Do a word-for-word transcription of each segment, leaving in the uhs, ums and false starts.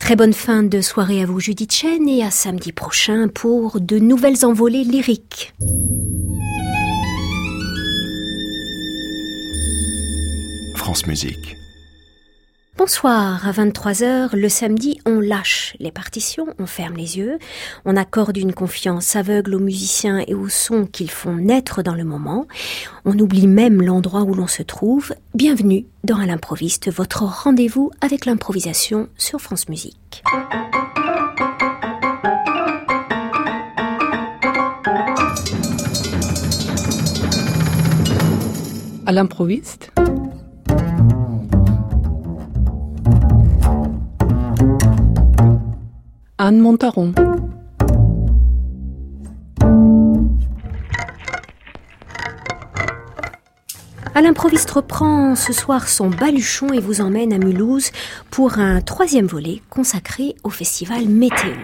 Très bonne fin de soirée à vous Judith Chen et à samedi prochain pour de nouvelles envolées lyriques. France Musique. Bonsoir, à vingt-trois heures, le samedi, on lâche les partitions, on ferme les yeux, on accorde une confiance aveugle aux musiciens et aux sons qu'ils font naître dans le moment, on oublie même l'endroit où l'on se trouve. Bienvenue dans À l'improviste, votre rendez-vous avec l'improvisation sur France Musique. À l'improviste. Anne Montaron. À l'improviste reprend ce soir son baluchon et vous emmène à Mulhouse pour un troisième volet consacré au festival Météo.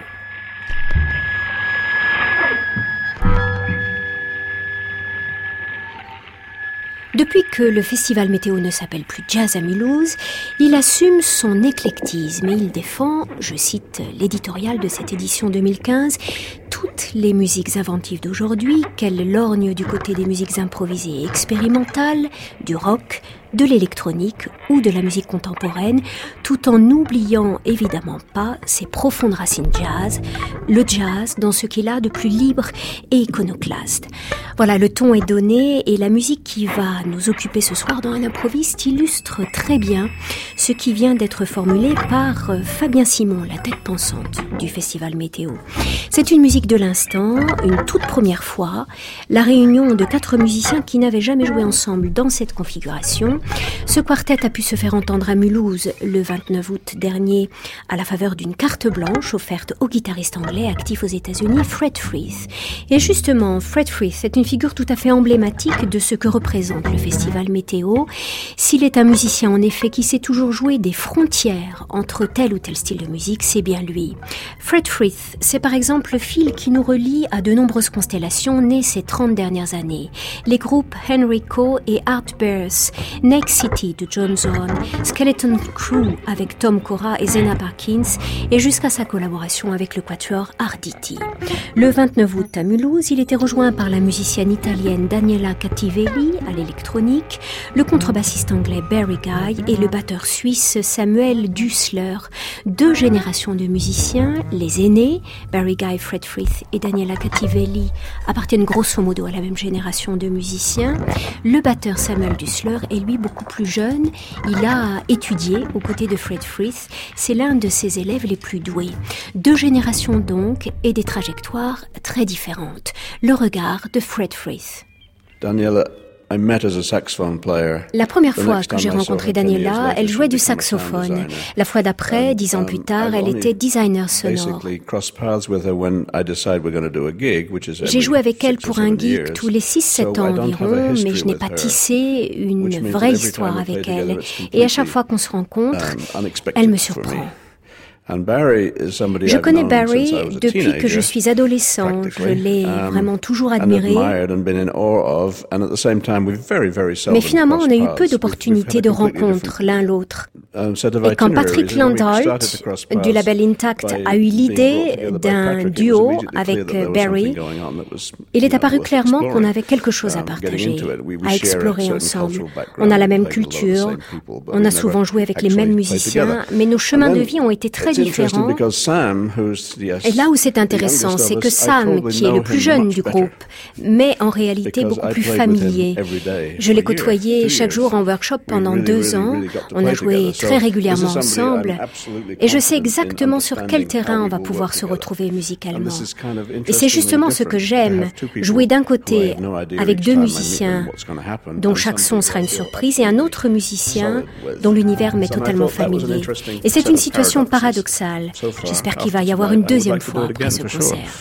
Depuis que le festival Météo ne s'appelle plus Jazz à Mulhouse, il assume son éclectisme et il défend, je cite l'éditorial de cette édition deux mille quinze, toutes les musiques inventives d'aujourd'hui, qu'elles lorgnent du côté des musiques improvisées et expérimentales, du rock, de l'électronique ou de la musique contemporaine, tout en n'oubliant évidemment pas ses profondes racines jazz, le jazz dans ce qu'il a de plus libre et iconoclaste. Voilà, le ton est donné et la musique qui va nous occuper ce soir dans Un improviste illustre très bien ce qui vient d'être formulé par Fabien Simon, la tête pensante du festival Météo. C'est une musique de l'instant, une toute première fois, la réunion de quatre musiciens qui n'avaient jamais joué ensemble dans cette configuration. Ce quartet a pu se faire entendre à Mulhouse le vingt-neuf août dernier à la faveur d'une carte blanche offerte au guitariste anglais actif aux États-Unis, Fred Frith. Et justement, Fred Frith est une figure tout à fait emblématique de ce que représente le festival Météo. S'il est un musicien en effet qui sait toujours jouer des frontières entre tel ou tel style de musique, c'est bien lui. Fred Frith, c'est par exemple le fil qui nous relie à de nombreuses constellations nées ces trente dernières années. Les groupes Henrico et Art Bears, Next City de John Zorn, Skeleton Crew avec Tom Cora et Zena Parkins et jusqu'à sa collaboration avec le quatuor Arditi. Le vingt-neuf août à Mulhouse, il était rejoint par la musicienne italienne Daniela Cattivelli à l'électronique, le contrebassiste anglais Barry Guy et le batteur suisse Samuel Düssler. Deux générations de musiciens, les aînés, Barry Guy, Fred Frith et Daniela Cattivelli, appartiennent grosso modo à la même génération de musiciens. Le batteur Samuel Düssler est lui beaucoup plus jeune. Il a étudié aux côtés de Fred Frith. C'est l'un de ses élèves les plus doués. Deux générations donc et des trajectoires très différentes. Le regard de Fred Frith. Daniela, I met as a saxophone player. La première fois que j'ai rencontré Daniela, elle jouait du saxophone. La fois d'après, dix ans plus tard, elle était designer sonore. J'ai joué avec elle pour un gig tous les six sept ans environ, mais je n'ai pas tissé une vraie histoire avec elle. Et à chaque fois qu'on se rencontre, elle me surprend. Je connais Barry depuis que je suis adolescent. Je l'ai vraiment toujours admiré. Mais finalement, on a eu peu d'opportunités de rencontre l'un l'autre. Et quand Patrick Landholt, du label Intact, a eu l'idée d'un duo avec Barry, il est apparu clairement qu'on avait quelque chose à partager, à explorer ensemble. On a la même culture, on a souvent joué avec les mêmes musiciens, mais nos chemins de vie ont été très différents. Et là où c'est intéressant, c'est que Sam, qui est le plus jeune du groupe, mais en réalité beaucoup plus familier. Je l'ai côtoyé chaque jour en workshop pendant deux ans. On a joué très régulièrement ensemble. Et je sais exactement sur quel terrain on va pouvoir se retrouver musicalement. Et c'est justement ce que j'aime, jouer d'un côté avec deux musiciens dont chaque son sera une surprise et un autre musicien dont l'univers m'est totalement familier. Et c'est une situation paradoxale. J'espère qu'il va y avoir une deuxième fois après ce concert.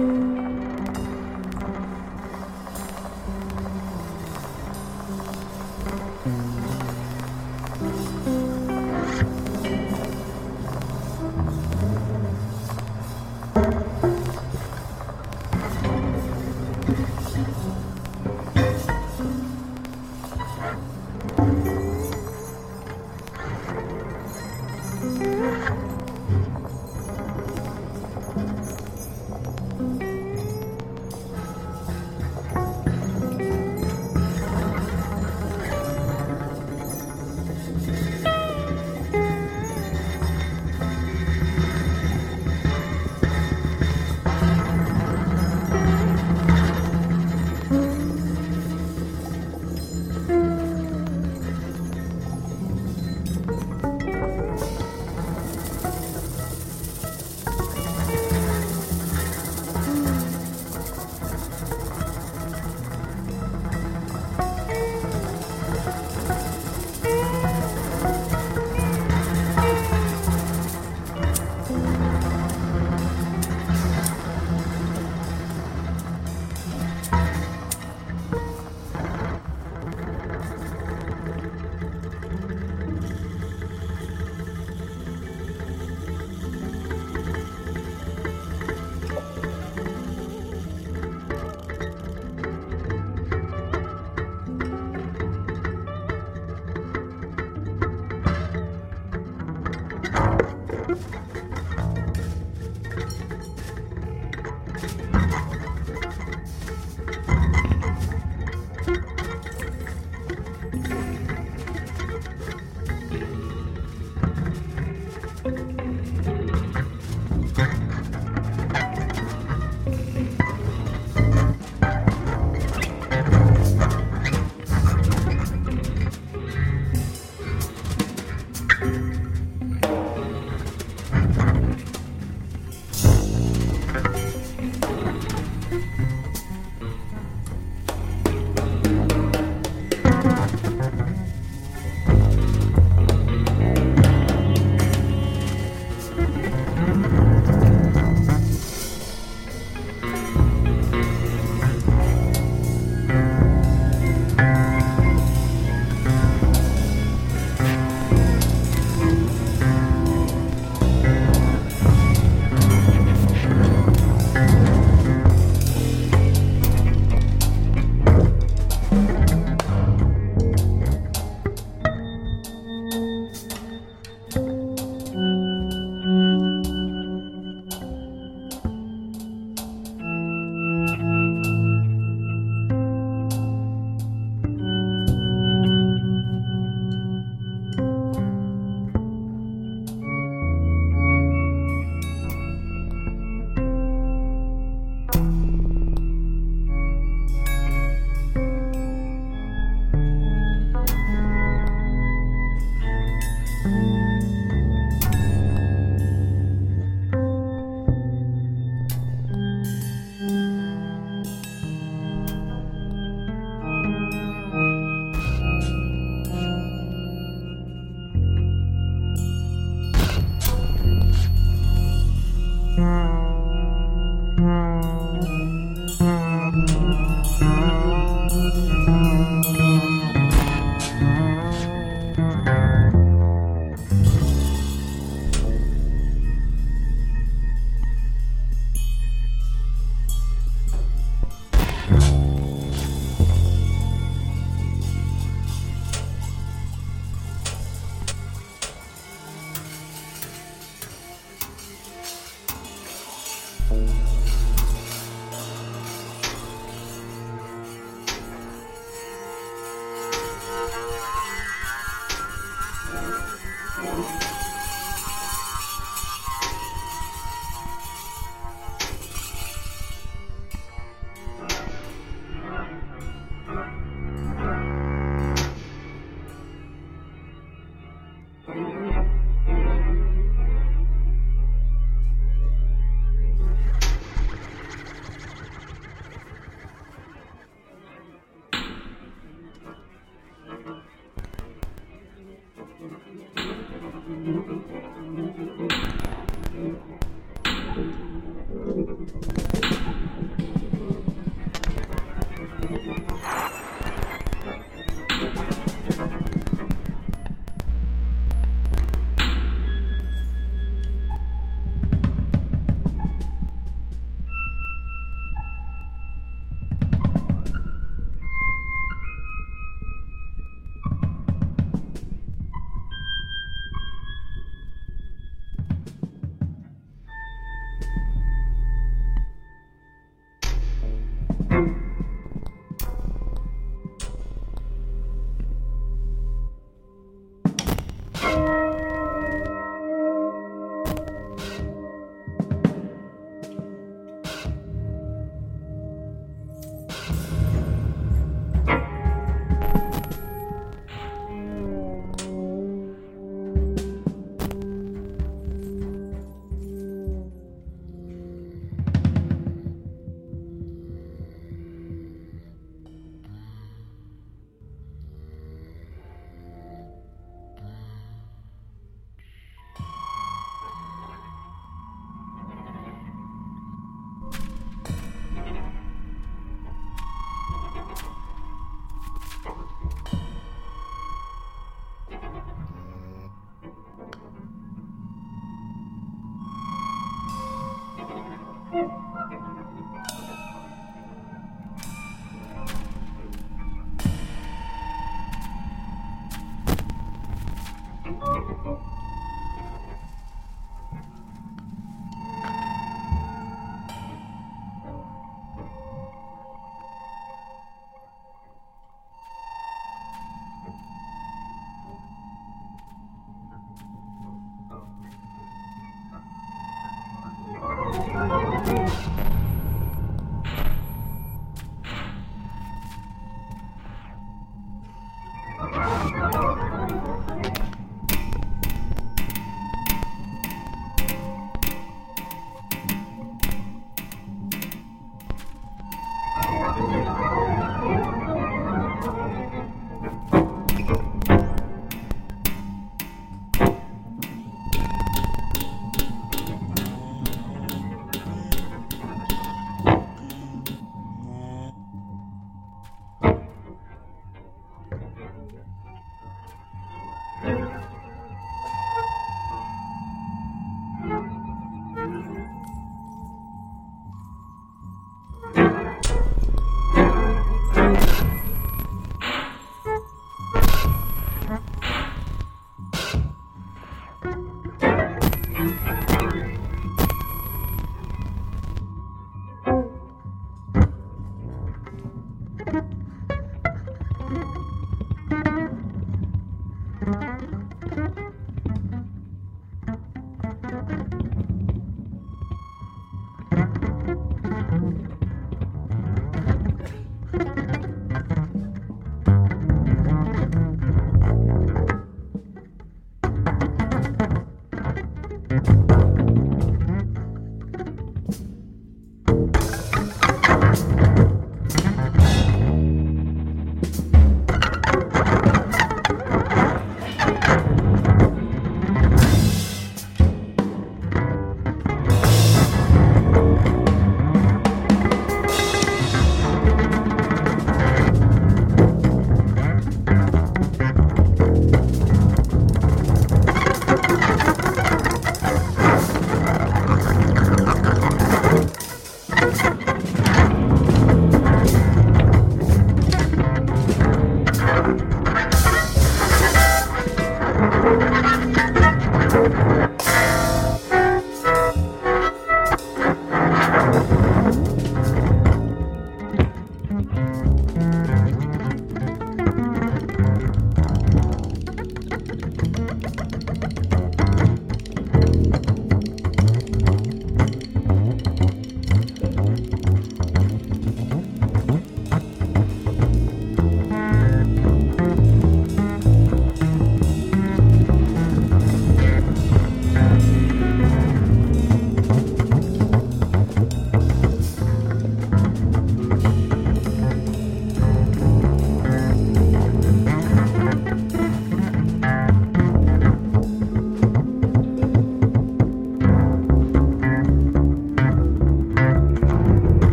Thank you.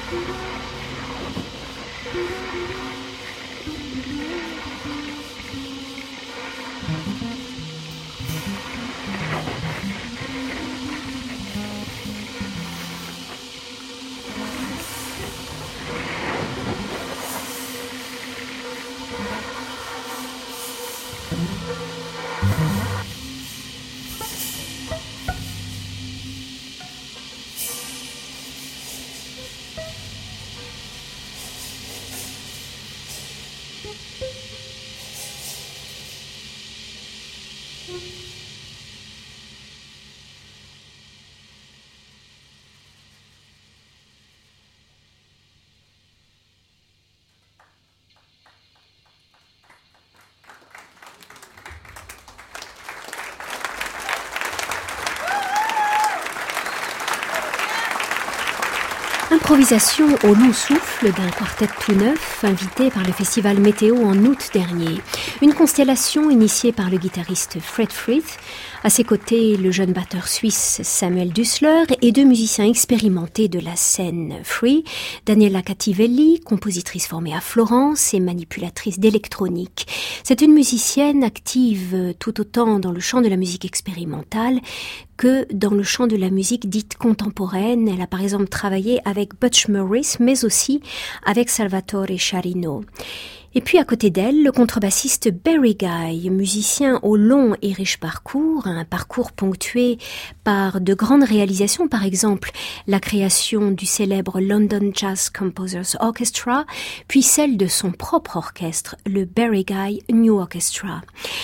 Improvisation au long souffle d'un quartet tout neuf, invité par le festival Météo en août dernier. Une constellation initiée par le guitariste Fred Frith, à ses côtés le jeune batteur suisse Samuel Dussler et deux musiciens expérimentés de la scène free, Daniela Cattivelli, compositrice formée à Florence et manipulatrice d'électronique. C'est une musicienne active tout autant dans le champ de la musique expérimentale que dans le champ de la musique dite contemporaine. Elle a par exemple travaillé avec Butch Morris, mais aussi avec Salvatore Sciarrino. Et puis à côté d'elle, le contrebassiste Barry Guy, musicien au long et riche parcours, un parcours ponctué par de grandes réalisations, par exemple la création du célèbre London Jazz Composers Orchestra, puis celle de son propre orchestre, le Barry Guy New Orchestra.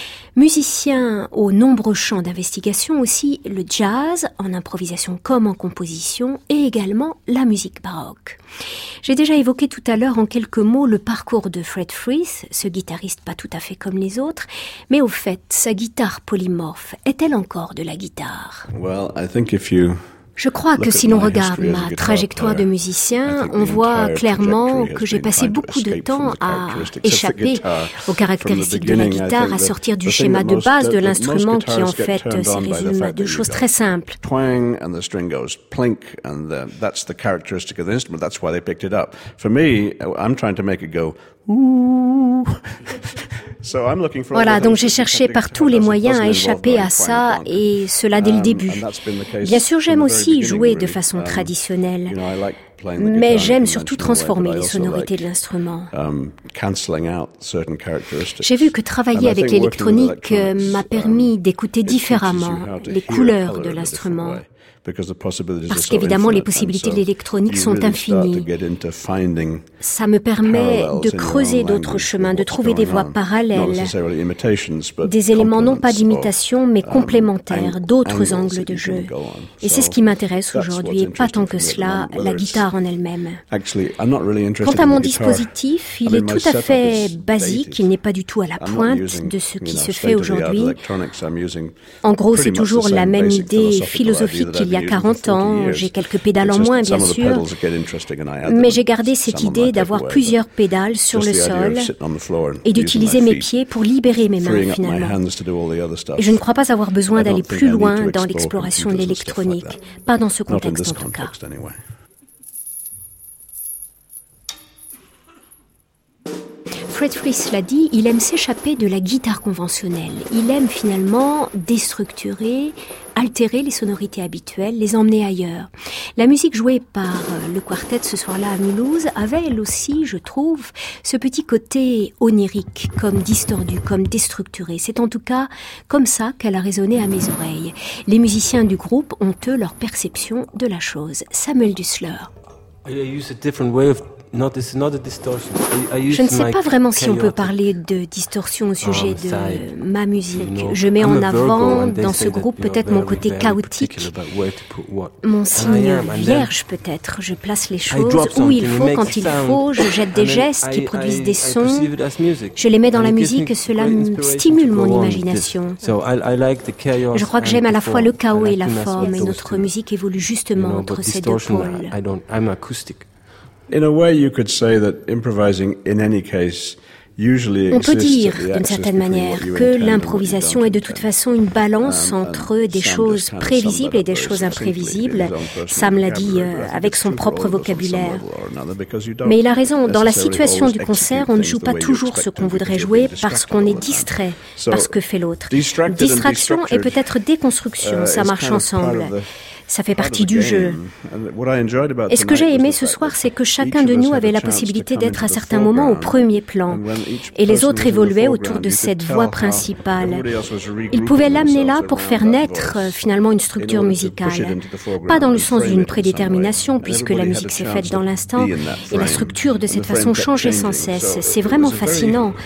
Musicien aux nombreux champs d'investigation aussi, le jazz, en improvisation comme en composition, et également la musique baroque. J'ai déjà évoqué tout à l'heure en quelques mots le parcours de Fred Frith, ce guitariste pas tout à fait comme les autres, mais au fait, sa guitare polymorphe est-elle encore de la guitare ? Well, I think if you Je crois que si l'on regarde ma trajectoire de musicien, on voit clairement que j'ai passé beaucoup de temps à échapper aux caractéristiques de la guitare, à sortir du schéma de base de l'instrument qui en fait se résume à deux choses très simples. Twang and the string goes plink and the, that's the characteristic of the instrument. That's why they picked it up. For me, I'm trying to make it go ooh. Voilà, donc j'ai cherché par tous les moyens à échapper à ça, et cela dès le début. Bien sûr, j'aime aussi jouer de façon traditionnelle, mais j'aime surtout transformer les sonorités de l'instrument. J'ai vu que travailler avec l'électronique m'a permis d'écouter différemment les couleurs de l'instrument. Parce qu'évidemment, les possibilités de l'électronique sont infinies. Ça me permet de creuser d'autres chemins, de trouver des voies parallèles, des éléments non pas d'imitation, mais complémentaires, d'autres angles de jeu. Et c'est ce qui m'intéresse aujourd'hui, et pas tant que cela, la guitare en elle-même. Quant à mon dispositif, il est tout à fait basique, il n'est pas du tout à la pointe de ce qui se fait aujourd'hui. En gros, c'est toujours la même idée philosophique qu'il y a quarante ans, j'ai quelques pédales en moins bien sûr, mais j'ai gardé cette idée d'avoir plusieurs pédales sur le sol et d'utiliser mes pieds pour libérer mes mains finalement. Et je ne crois pas avoir besoin d'aller plus loin dans l'exploration de l'électronique, pas dans ce contexte en tout cas. Fred Frith l'a dit, il aime s'échapper de la guitare conventionnelle. Il aime finalement déstructurer, altérer les sonorités habituelles, les emmener ailleurs. La musique jouée par le quartet ce soir-là à Mulhouse avait elle aussi, je trouve, ce petit côté onirique, comme distordu, comme déstructuré. C'est en tout cas comme ça qu'elle a résonné à mes oreilles. Les musiciens du groupe ont eux leur perception de la chose. Samuel Dussler. Je ne sais pas vraiment si on peut parler de distorsion au sujet de ma musique. Je mets en avant dans ce groupe peut-être mon côté chaotique, mon signe vierge peut-être. Je place les choses où il faut, quand il faut. Je jette des gestes qui produisent des sons. Je les mets dans la musique et cela stimule mon imagination. Je crois que j'aime à la fois le chaos et la forme, et notre musique évolue justement entre ces deux pôles. In a way, you could say that improvising, in any case, On peut dire, d'une certaine manière, que l'improvisation est de toute façon une balance entre des choses prévisibles et des choses imprévisibles. Sam l'a dit euh, avec son propre vocabulaire. Mais il a raison, dans la situation du concert, on ne joue pas toujours ce qu'on voudrait jouer parce qu'on est distrait par ce que fait l'autre. Distraction et peut-être déconstruction, ça marche ensemble. Ça fait partie du jeu. Et ce que j'ai aimé ce soir, c'est que chacun de nous avait la possibilité d'être à certains moments au premier plan. Et les autres évoluaient autour de cette voix principale. Ils pouvaient l'amener là pour faire naître euh, finalement une structure musicale. Pas dans le sens d'une prédétermination, puisque la musique s'est faite dans l'instant, et la structure de cette façon changeait sans cesse. C'est vraiment fascinant.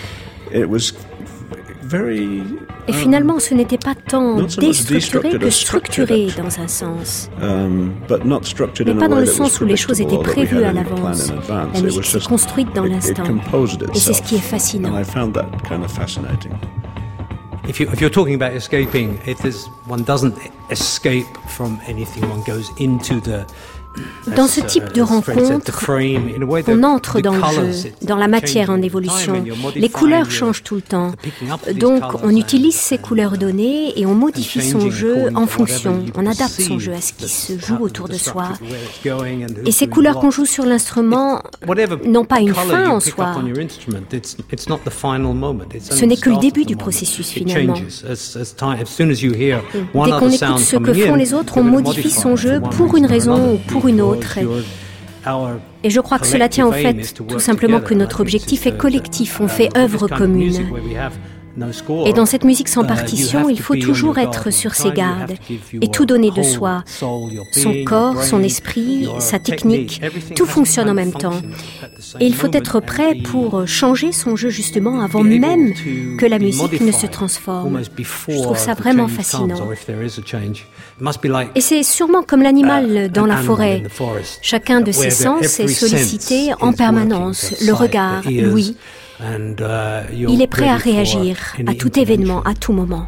Et finalement, ce n'était pas tant déstructuré que structuré dans un sens. Mais pas dans le sens où les choses étaient prévues à l'avance. La musique s'est construite dans l'instant. Et c'est ce qui est fascinant. If, you, if you're talking about escaping, if there's, one doesn't escape from anything, one goes into the Dans ce type de rencontre, on entre dans le jeu, dans la matière en évolution. Les couleurs changent tout le temps. Donc, on utilise ces couleurs données et on modifie son jeu en fonction. On adapte son jeu à ce qui se joue autour de soi. Et ces couleurs qu'on joue sur l'instrument n'ont pas une fin en soi. Ce n'est que le début du processus, finalement. Dès qu'on écoute ce que font les autres, on modifie son jeu pour une raison ou pour une autre. Et je crois que cela tient au fait tout simplement que notre objectif est collectif, on fait œuvre commune. Et dans cette musique sans partition, il faut toujours être sur ses gardes et tout donner de soi. Son corps, son esprit, sa technique, tout fonctionne en même temps. Et il faut être prêt pour changer son jeu justement avant même que la musique ne se transforme. Je trouve ça vraiment fascinant. Et c'est sûrement comme l'animal dans la forêt. Chacun de ses sens est sollicité en permanence. Le regard, l'ouïe. Il est prêt à réagir à tout événement, à tout moment.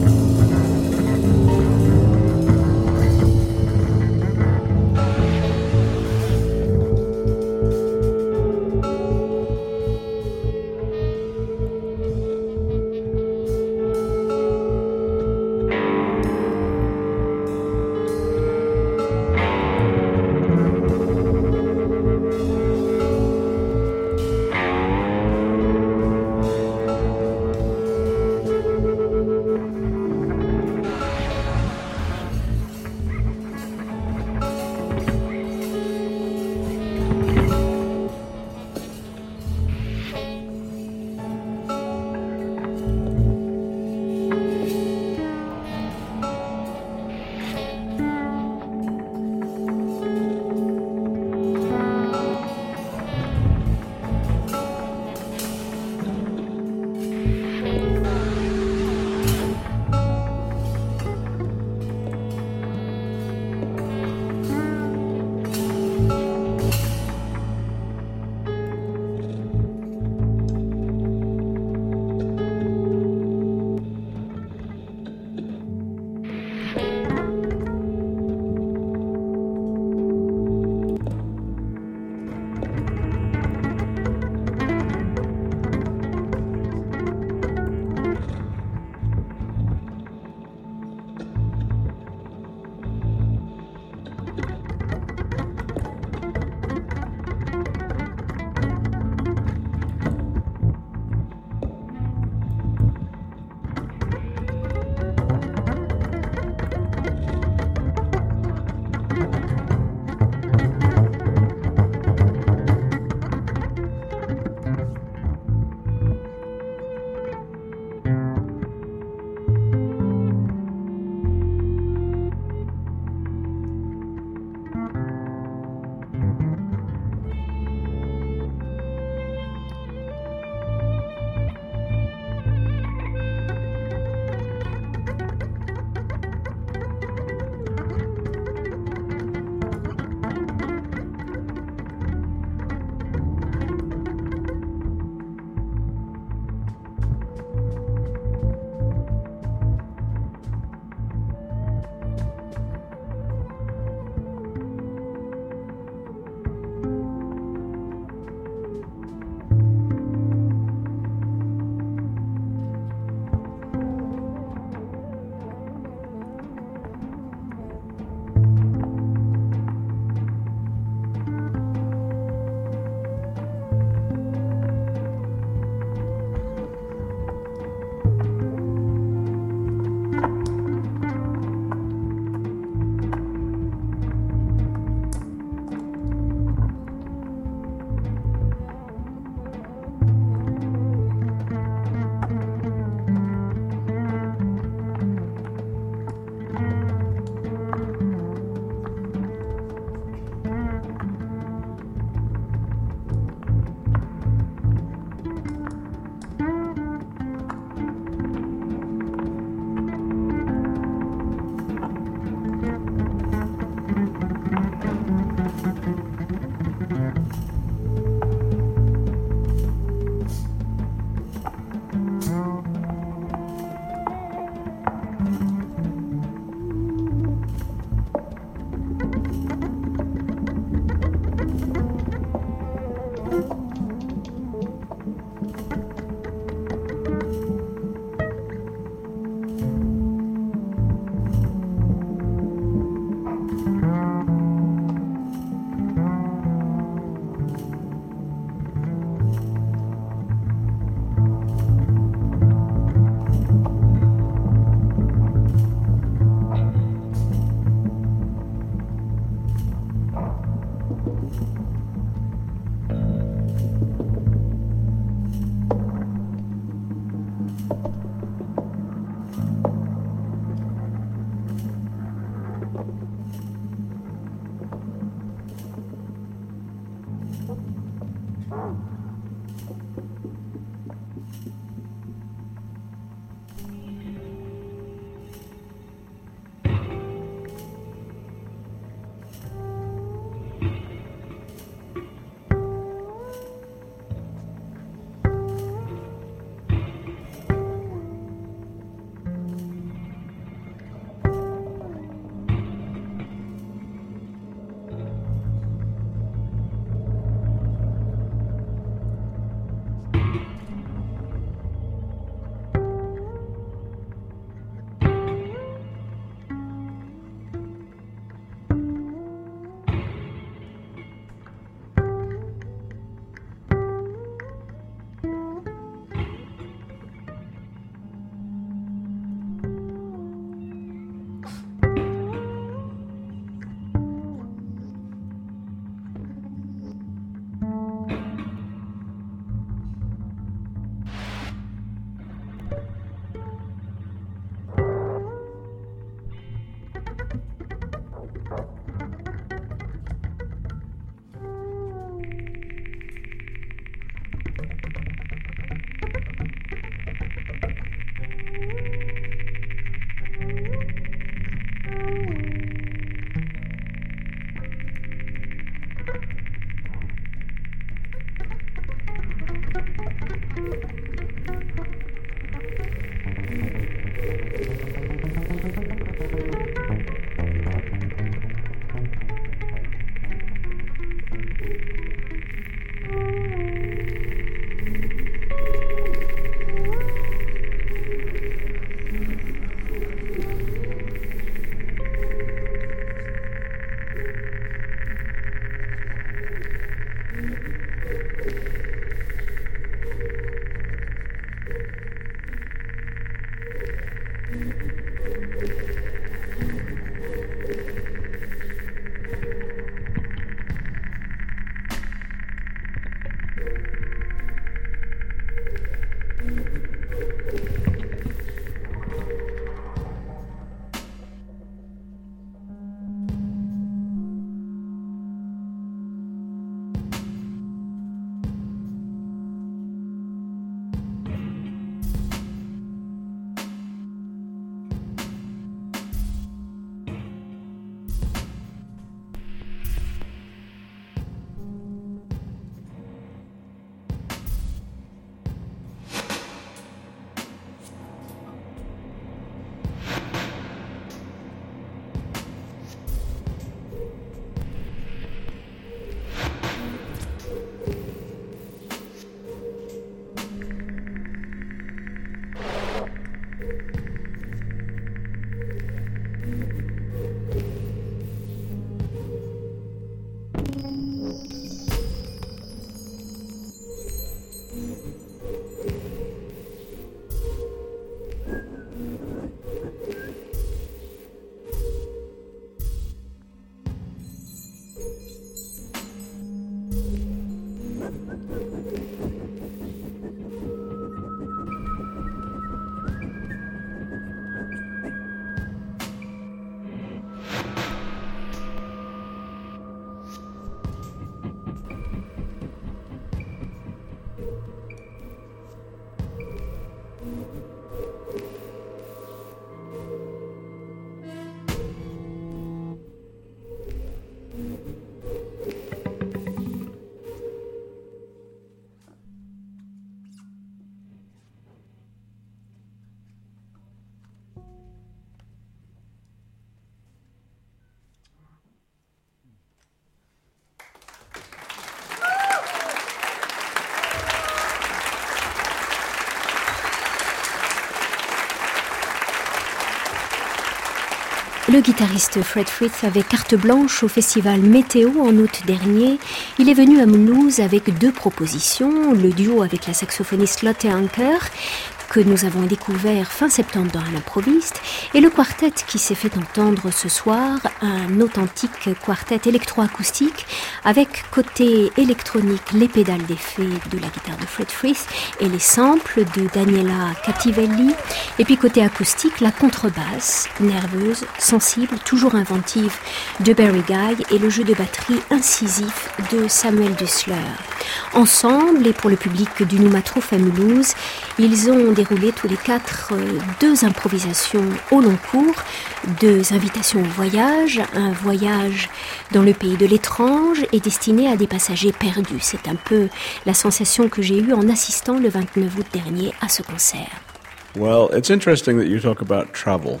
Le guitariste Fred Frith avait carte blanche au festival Météo en août dernier. Il est venu à Mulhouse avec deux propositions, le duo avec la saxophoniste Lotte Anker, que nous avons découvert fin septembre dans un improviste, et le quartet qui s'est fait entendre ce soir, un authentique quartet électroacoustique avec côté électronique les pédales d'effet de la guitare de Fred Frith et les samples de Daniela Cattivelli, et puis côté acoustique la contrebasse, nerveuse, sensible, toujours inventive de Barry Guy et le jeu de batterie incisif de Samuel Dussler. Ensemble, et pour le public du Noumatrouf à Mulhouse, ils ont déroulé tous les quatre euh, deux improvisations au long cours, deux invitations au voyage, un voyage dans le pays de l'étrange et destiné à des passagers perdus. C'est un peu la sensation que j'ai eue en assistant le vingt-neuf août dernier à ce concert. Well, it's interesting that you talk about travel.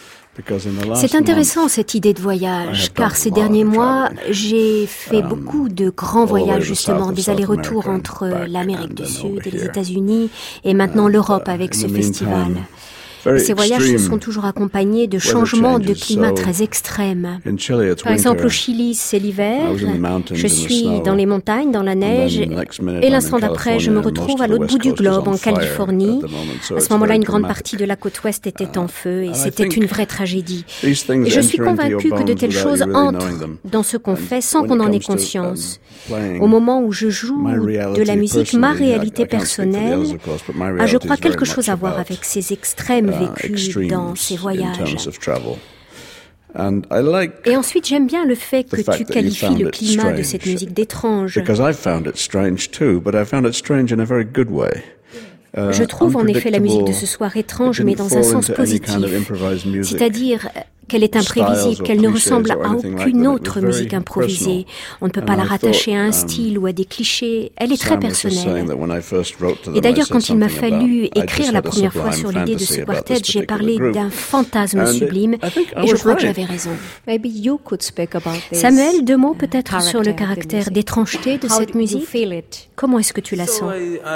C'est intéressant cette idée de voyage, car ces derniers mois, j'ai fait beaucoup de grands voyages justement, des allers-retours entre l'Amérique du Sud et les États-Unis, et maintenant l'Europe avec ce festival. Ces voyages se sont toujours accompagnés de changements de climat très extrêmes. Par exemple, au Chili, c'est l'hiver, je suis dans les montagnes, dans la neige, et l'instant d'après, je me retrouve à l'autre bout du globe, en Californie. À ce moment-là, une grande partie de la côte ouest était en feu, et c'était une vraie tragédie. Et je suis convaincue que de telles choses entrent dans ce qu'on fait sans qu'on en ait conscience. Au moment où je joue de la musique, ma réalité personnelle a, je crois, quelque chose à voir avec ces extrêmes vécu dans ces voyages. Et ensuite, j'aime bien le fait que tu qualifies le climat de cette musique d'étrange. Je trouve en effet la musique de ce soir étrange, mais dans un sens positif. C'est-à-dire qu'elle est imprévisible, qu'elle ne ressemble à aucune autre musique improvisée. On ne peut pas la rattacher à un style ou à des clichés. Elle est très personnelle. Et d'ailleurs, quand il m'a fallu écrire la première fois sur l'idée de ce quartet, j'ai parlé d'un fantasme sublime, et je crois que j'avais raison. Samuel, deux mots peut-être sur le caractère d'étrangeté de cette musique. Comment est-ce que tu la sens?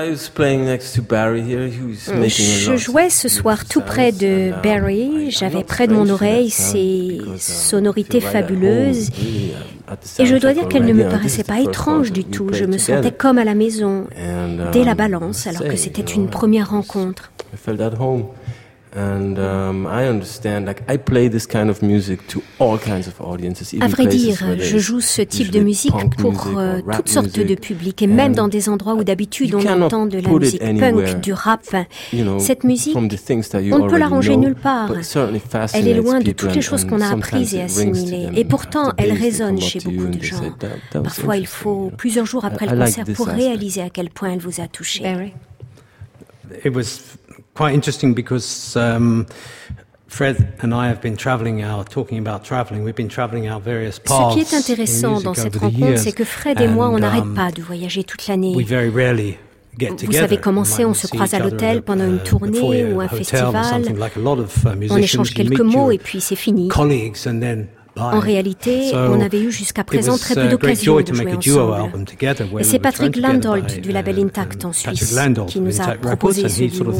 Je jouais ce soir tout près de Barry. J'avais près de mon oreille ses sonorités fabuleuses. Et je dois dire qu'elle ne me paraissait pas étrange du tout. Je me sentais comme à la maison, dès la balance, alors que c'était une première rencontre. And um, I understand, like I play this kind of music to all kinds of audiences. À vrai dire, je joue ce type de musique pour euh, toutes sortes de publics, et même dans des endroits où d'habitude on entend de la musique punk, du rap. Cette musique, on ne peut la ranger nulle part. Elle est loin de toutes les choses qu'on a apprises et assimilées, et pourtant elle résonne chez beaucoup de gens. Parfois il faut plusieurs jours après le concert pour réaliser à quel point elle vous a touché. It was quite interesting because um, Fred and I have been traveling out, talking about traveling. We've been traveling out various paths. Ce qui est intéressant dans cette rencontre, c'est que Fred et moi, on n'arrête pas de voyager toute l'année. We very rarely get Vous together. savez comment c'est, on se croise à l'hôtel pendant une tournée ou un festival. On échange quelques mots et puis c'est fini. En réalité, on avait eu jusqu'à présent très peu d'occasions de jouer ensemble. Et c'est Patrick Landolt du label Intact en Suisse qui nous a proposé ce duo.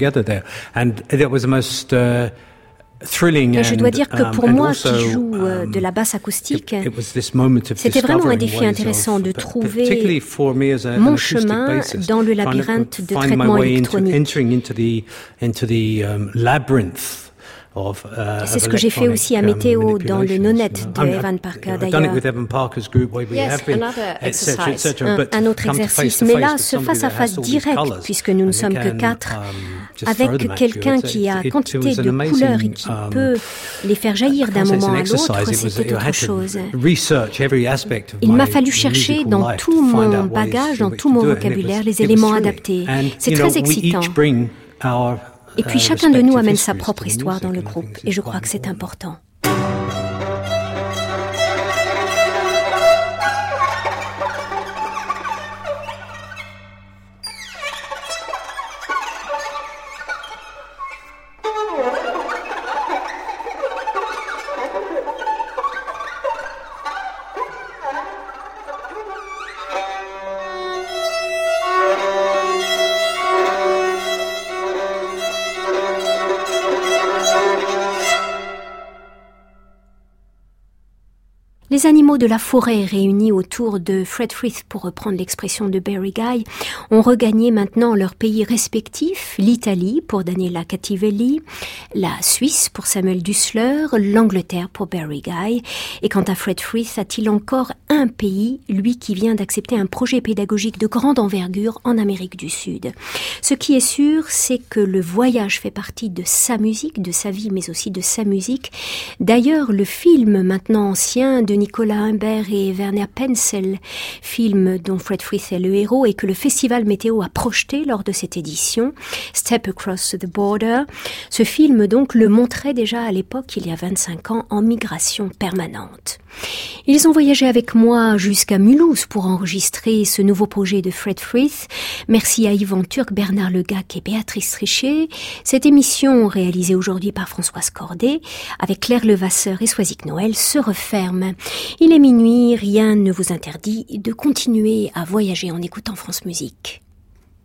Et je dois dire que pour moi, qui joue euh, de la basse acoustique, c'était vraiment un défi intéressant de trouver mon chemin dans le labyrinthe de traitement électronique. C'est ce que j'ai fait aussi à Météo dans le Nonette de Evan Parker d'ailleurs. Un, un autre exercice, mais là, ce face-à-face direct, puisque nous ne sommes que quatre, avec quelqu'un qui a quantité de couleurs et qui peut les faire jaillir d'un moment à l'autre, c'était autre chose. Il m'a fallu chercher dans tout mon bagage, dans tout mon vocabulaire, les éléments adaptés. C'est très excitant. Et puis chacun de nous amène sa propre histoire dans le groupe, et je crois que c'est important. Les animaux de la forêt réunis autour de Fred Frith, pour reprendre l'expression de Barry Guy, ont regagné maintenant leur pays respectif, l'Italie pour Daniela Cattivelli, la Suisse pour Samuel Dussler, l'Angleterre pour Barry Guy. Et quant à Fred Frith, a-t-il encore un pays, lui qui vient d'accepter un projet pédagogique de grande envergure en Amérique du Sud. Ce qui est sûr, c'est que le voyage fait partie de sa musique, de sa vie, mais aussi de sa musique. D'ailleurs, le film maintenant ancien de Nicolas Humbert et Werner Penzel, film dont Fred Frith est le héros et que le Festival Météo a projeté lors de cette édition, Step Across the Border. Ce film donc le montrait déjà à l'époque, il y a vingt-cinq ans, en migration permanente. Ils ont voyagé avec moi jusqu'à Mulhouse pour enregistrer ce nouveau projet de Fred Frith. Merci à Yvan Turc, Bernard Legac et Béatrice Trichet. Cette émission, réalisée aujourd'hui par Françoise Cordet, avec Claire Levasseur et Soisic Noël, se referme. Il est minuit, rien ne vous interdit de continuer à voyager en écoutant France Musique.